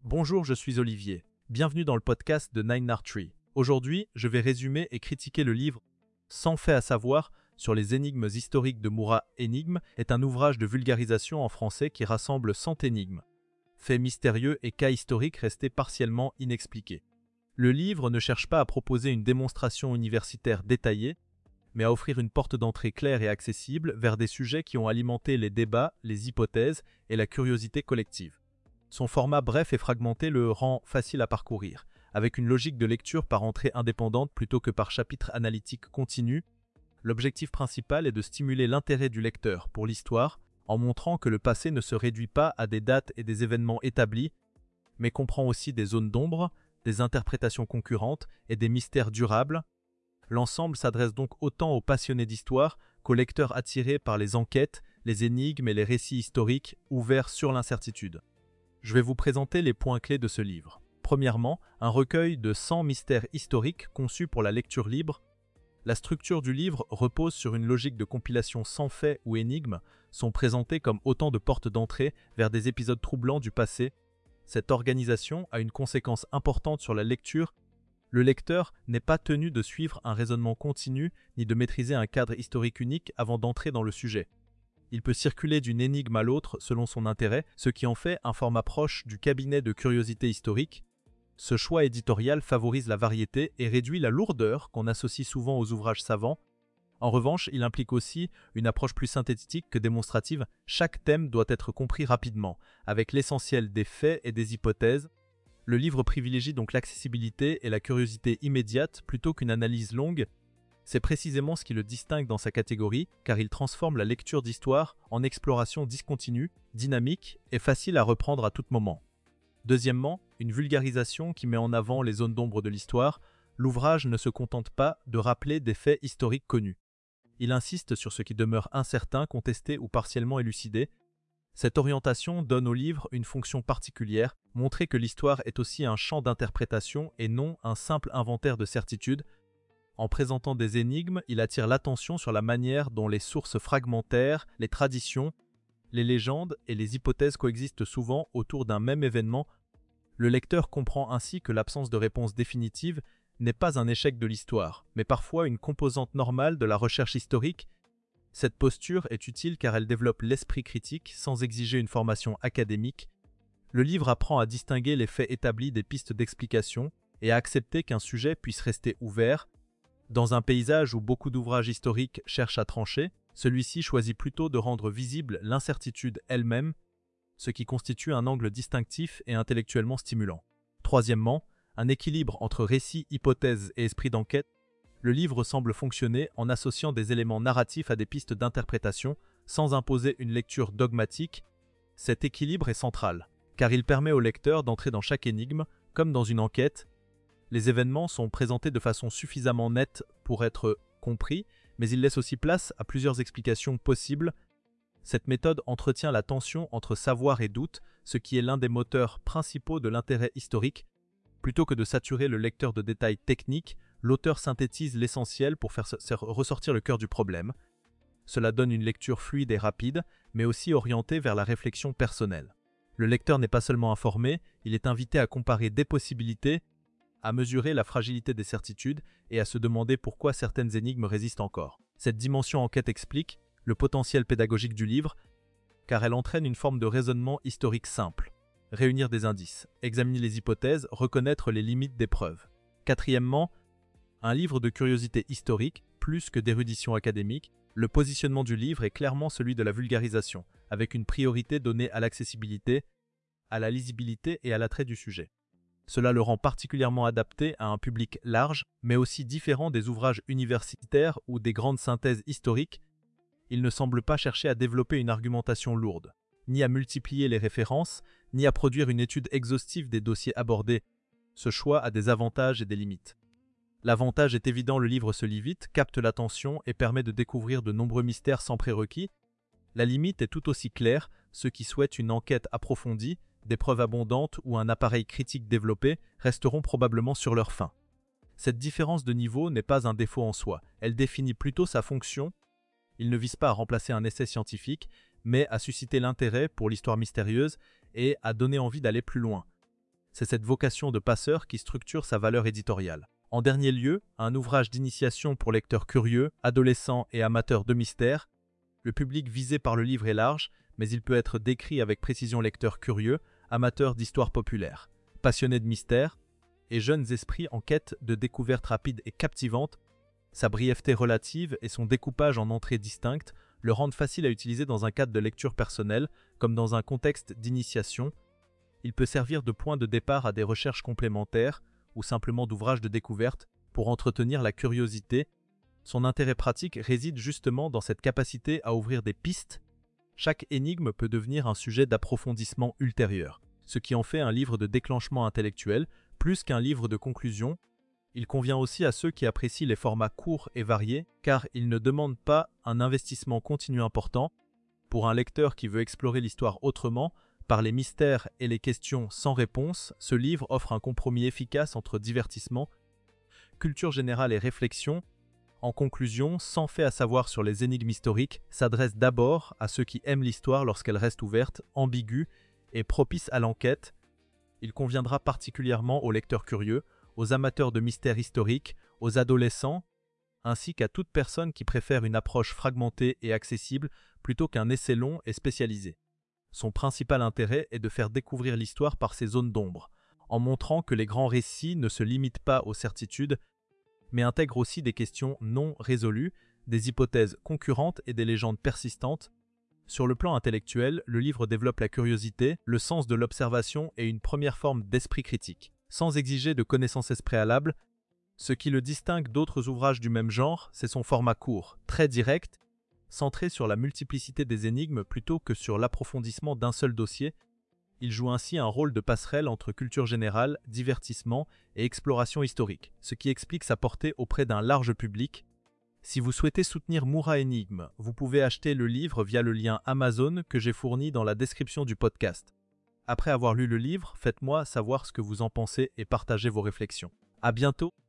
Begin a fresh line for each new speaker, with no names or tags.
Bonjour, je suis Olivier. Bienvenue dans le podcast de Nine Art Tree. Aujourd'hui, je vais résumer et critiquer le livre Sans fait à savoir sur les énigmes historiques de Murat. Énigmes est un ouvrage de vulgarisation en français qui rassemble 100 énigmes, faits mystérieux et cas historiques restés partiellement inexpliqués. Le livre ne cherche pas à proposer une démonstration universitaire détaillée, mais à offrir une porte d'entrée claire et accessible vers des sujets qui ont alimenté les débats, les hypothèses et la curiosité collective. Son format bref et fragmenté le rend facile à parcourir, avec une logique de lecture par entrée indépendante plutôt que par chapitre analytique continu. L'objectif principal est de stimuler l'intérêt du lecteur pour l'histoire, en montrant que le passé ne se réduit pas à des dates et des événements établis, mais comprend aussi des zones d'ombre, des interprétations concurrentes et des mystères durables. L'ensemble s'adresse donc autant aux passionnés d'histoire qu'aux lecteurs attirés par les enquêtes, les énigmes et les récits historiques ouverts sur l'incertitude. Je vais vous présenter les points clés de ce livre. Premièrement, un recueil de 100 mystères historiques conçus pour la lecture libre. La structure du livre repose sur une logique de compilation sans faits ou énigmes, sont présentés comme autant de portes d'entrée vers des épisodes troublants du passé. Cette organisation a une conséquence importante sur la lecture. Le lecteur n'est pas tenu de suivre un raisonnement continu ni de maîtriser un cadre historique unique avant d'entrer dans le sujet. Il peut circuler d'une énigme à l'autre selon son intérêt, ce qui en fait un format proche du cabinet de curiosité historique. Ce choix éditorial favorise la variété et réduit la lourdeur qu'on associe souvent aux ouvrages savants. En revanche, il implique aussi une approche plus synthétique que démonstrative. Chaque thème doit être compris rapidement, avec l'essentiel des faits et des hypothèses. Le livre privilégie donc l'accessibilité et la curiosité immédiate plutôt qu'une analyse longue. C'est précisément ce qui le distingue dans sa catégorie, car il transforme la lecture d'histoire en exploration discontinue, dynamique et facile à reprendre à tout moment. Deuxièmement, une vulgarisation qui met en avant les zones d'ombre de l'histoire. L'ouvrage ne se contente pas de rappeler des faits historiques connus. Il insiste sur ce qui demeure incertain, contesté ou partiellement élucidé. Cette orientation donne au livre une fonction particulière, montrer que l'histoire est aussi un champ d'interprétation et non un simple inventaire de certitudes. En présentant des énigmes, il attire l'attention sur la manière dont les sources fragmentaires, les traditions, les légendes et les hypothèses coexistent souvent autour d'un même événement. Le lecteur comprend ainsi que l'absence de réponse définitive n'est pas un échec de l'histoire, mais parfois une composante normale de la recherche historique. Cette posture est utile car elle développe l'esprit critique sans exiger une formation académique. Le livre apprend à distinguer les faits établis des pistes d'explication et à accepter qu'un sujet puisse rester ouvert. Dans un paysage où beaucoup d'ouvrages historiques cherchent à trancher, celui-ci choisit plutôt de rendre visible l'incertitude elle-même, ce qui constitue un angle distinctif et intellectuellement stimulant. Troisièmement, un équilibre entre récit, hypothèse et esprit d'enquête. Le livre semble fonctionner en associant des éléments narratifs à des pistes d'interprétation, sans imposer une lecture dogmatique. Cet équilibre est central, car il permet au lecteur d'entrer dans chaque énigme, comme dans une enquête. Les événements sont présentés de façon suffisamment nette pour être compris, mais ils laissent aussi place à plusieurs explications possibles. Cette méthode entretient la tension entre savoir et doute, ce qui est l'un des moteurs principaux de l'intérêt historique. Plutôt que de saturer le lecteur de détails techniques, l'auteur synthétise l'essentiel pour faire ressortir le cœur du problème. Cela donne une lecture fluide et rapide, mais aussi orientée vers la réflexion personnelle. Le lecteur n'est pas seulement informé, il est invité à comparer des possibilités, à mesurer la fragilité des certitudes et à se demander pourquoi certaines énigmes résistent encore. Cette dimension enquête explique le potentiel pédagogique du livre, car elle entraîne une forme de raisonnement historique simple. Réunir des indices, examiner les hypothèses, reconnaître les limites des preuves. Quatrièmement, un livre de curiosité historique, plus que d'érudition académique. Le positionnement du livre est clairement celui de la vulgarisation, avec une priorité donnée à l'accessibilité, à la lisibilité et à l'attrait du sujet. Cela le rend particulièrement adapté à un public large, mais aussi différent des ouvrages universitaires ou des grandes synthèses historiques. Il ne semble pas chercher à développer une argumentation lourde, ni à multiplier les références, ni à produire une étude exhaustive des dossiers abordés. Ce choix a des avantages et des limites. L'avantage est évident, le livre se lit vite, capte l'attention et permet de découvrir de nombreux mystères sans prérequis. La limite est tout aussi claire, ceux qui souhaitent une enquête approfondie, des preuves abondantes ou un appareil critique développé resteront probablement sur leur faim. Cette différence de niveau n'est pas un défaut en soi, elle définit plutôt sa fonction. Il ne vise pas à remplacer un essai scientifique, mais à susciter l'intérêt pour l'histoire mystérieuse et à donner envie d'aller plus loin. C'est cette vocation de passeur qui structure sa valeur éditoriale. En dernier lieu, un ouvrage d'initiation pour lecteurs curieux, adolescents et amateurs de mystère. Le public visé par le livre est large, mais il peut être décrit avec précision lecteurs curieux, amateurs d'histoire populaire, passionnés de mystère et jeunes esprits en quête de découvertes rapides et captivantes. Sa brièveté relative et son découpage en entrées distinctes le rendent facile à utiliser dans un cadre de lecture personnelle comme dans un contexte d'initiation. Il peut servir de point de départ à des recherches complémentaires ou simplement d'ouvrages de découverte pour entretenir la curiosité. Son intérêt pratique réside justement dans cette capacité à ouvrir des pistes. Chaque énigme peut devenir un sujet d'approfondissement ultérieur, ce qui en fait un livre de déclenchement intellectuel plus qu'un livre de conclusion. Il convient aussi à ceux qui apprécient les formats courts et variés, car ils ne demandent pas un investissement continu important. Pour un lecteur qui veut explorer l'histoire autrement, par les mystères et les questions sans réponse, ce livre offre un compromis efficace entre divertissement, culture générale et réflexion. En conclusion, Sans fait à savoir sur les énigmes historiques s'adresse d'abord à ceux qui aiment l'histoire lorsqu'elle reste ouverte, ambiguë et propice à l'enquête. Il conviendra particulièrement aux lecteurs curieux, aux amateurs de mystères historiques, aux adolescents, ainsi qu'à toute personne qui préfère une approche fragmentée et accessible plutôt qu'un essai long et spécialisé. Son principal intérêt est de faire découvrir l'histoire par ses zones d'ombre, en montrant que les grands récits ne se limitent pas aux certitudes, mais intègrent aussi des questions non résolues, des hypothèses concurrentes et des légendes persistantes. Sur le plan intellectuel, le livre développe la curiosité, le sens de l'observation et une première forme d'esprit critique, sans exiger de connaissances préalables. Ce qui le distingue d'autres ouvrages du même genre, c'est son format court, très direct, centré sur la multiplicité des énigmes plutôt que sur l'approfondissement d'un seul dossier. Il joue ainsi un rôle de passerelle entre culture générale, divertissement et exploration historique, ce qui explique sa portée auprès d'un large public. Si vous souhaitez soutenir Moura Énigme, vous pouvez acheter le livre via le lien Amazon que j'ai fourni dans la description du podcast. Après avoir lu le livre, faites-moi savoir ce que vous en pensez et partagez vos réflexions. À bientôt!